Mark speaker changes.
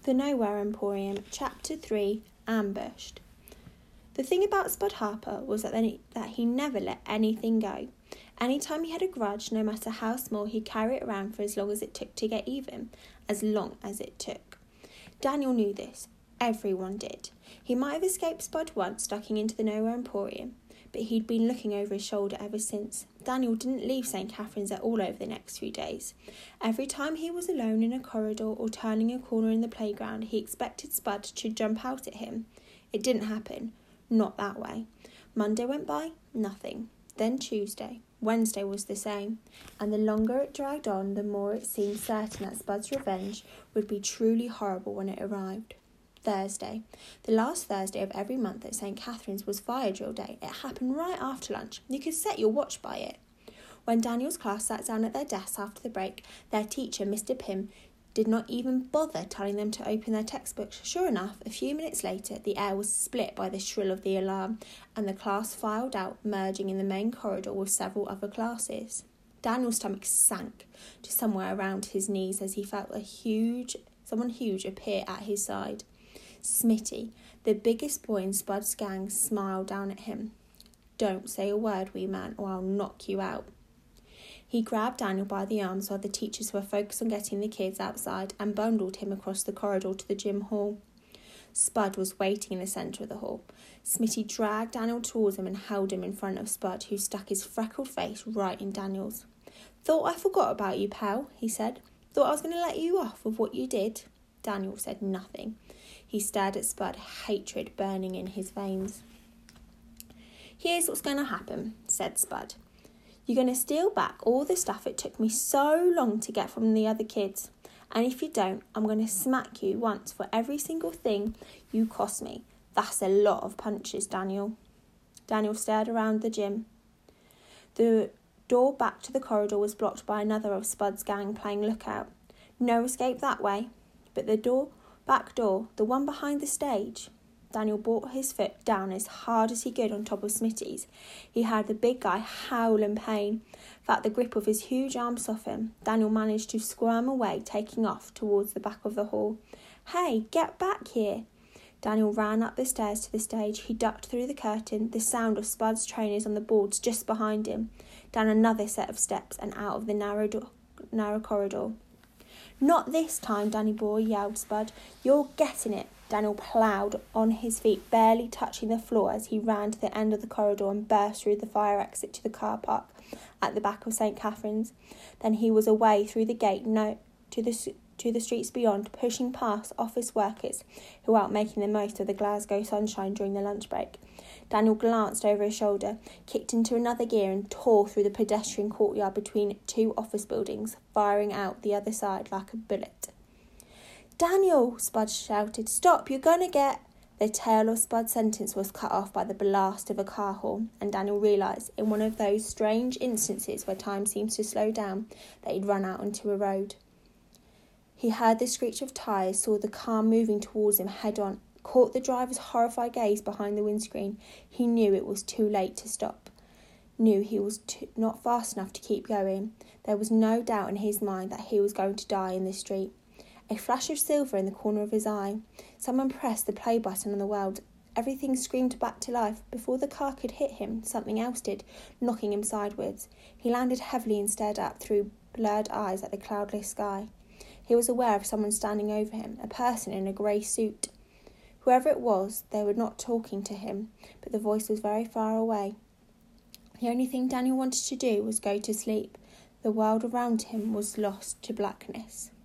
Speaker 1: The Nowhere Emporium, Chapter 3, Ambushed. The thing about Spud Harper was that he never let anything go. Anytime he had a grudge, no matter how small, he'd carry it around for as long as it took to get even. As long as it took. Daniel knew this. Everyone did. He might have escaped Spud once, ducking into the Nowhere Emporium, but he'd been looking over his shoulder ever since. Daniel didn't leave St. Catherine's at all over the next few days. Every time he was alone in a corridor or turning a corner in the playground, he expected Spud to jump out at him. It didn't happen. Not that way. Monday went by, nothing. Then Tuesday. Wednesday was the same. And the longer it dragged on, the more it seemed certain that Spud's revenge would be truly horrible when it arrived. Thursday. The last Thursday of every month at St. Catherine's was fire drill day. It happened right after lunch. You could set your watch by it. When Daniel's class sat down at their desks after the break, their teacher, Mr. Pym, did not even bother telling them to open their textbooks. Sure enough, a few minutes later, the air was split by the shrill of the alarm, and the class filed out, merging in the main corridor with several other classes. Daniel's stomach sank to somewhere around his knees as he felt someone huge appear at his side. Smitty, the biggest boy in Spud's gang, smiled down at him. "Don't say a word, wee man, or I'll knock you out." He grabbed Daniel by the arms while the teachers were focused on getting the kids outside and bundled him across the corridor to the gym hall. Spud was waiting in the centre of the hall. Smitty dragged Daniel towards him and held him in front of Spud, who stuck his freckled face right in Daniel's. "Thought I forgot about you, pal," he said. "Thought I was going to let you off with what you did." Daniel said nothing. He stared at Spud, hatred burning in his veins. "Here's what's going to happen," said Spud. "You're going to steal back all the stuff it took me so long to get from the other kids. And if you don't, I'm going to smack you once for every single thing you cost me. That's a lot of punches, Daniel." Daniel stared around the gym. The door back to the corridor was blocked by another of Spud's gang playing lookout. No escape that way. But the back door, the one behind the stage. Daniel brought his foot down as hard as he could on top of Smitty's. He heard the big guy howl in pain, felt the grip of his huge arm soften. Daniel managed to squirm away, taking off towards the back of the hall. "Hey, get back here!" Daniel ran up the stairs to the stage. He ducked through the curtain, the sound of Spud's trainers on the boards just behind him, down another set of steps and out of the narrow corridor. "Not this time, Danny boy," yelled Spud. "You're getting it." Daniel ploughed on his feet, barely touching the floor as he ran to the end of the corridor and burst through the fire exit to the car park at the back of St. Catherine's. Then he was away through the gate to the streets beyond, pushing past office workers who were out making the most of the Glasgow sunshine during the lunch break. Daniel glanced over his shoulder, kicked into another gear and tore through the pedestrian courtyard between two office buildings, firing out the other side like a bullet. "Daniel!" Spud shouted. "Stop, you're going to get—" The tail of Spud's sentence was cut off by the blast of a car horn, and Daniel realised, in one of those strange instances where time seems to slow down, that he'd run out onto a road. He heard the screech of tyres, saw the car moving towards him head-on, caught the driver's horrified gaze behind the windscreen. He knew it was too late to stop. Knew he was not fast enough to keep going. There was no doubt in his mind that he was going to die in the street. A flash of silver in the corner of his eye. Someone pressed the play button on the world. Everything screamed back to life. Before the car could hit him, something else did, knocking him sideways. He landed heavily and stared up through blurred eyes at the cloudless sky. He was aware of someone standing over him, a person in a grey suit. Whoever it was, they were not talking to him, but the voice was very far away. The only thing Daniel wanted to do was go to sleep. The world around him was lost to blackness.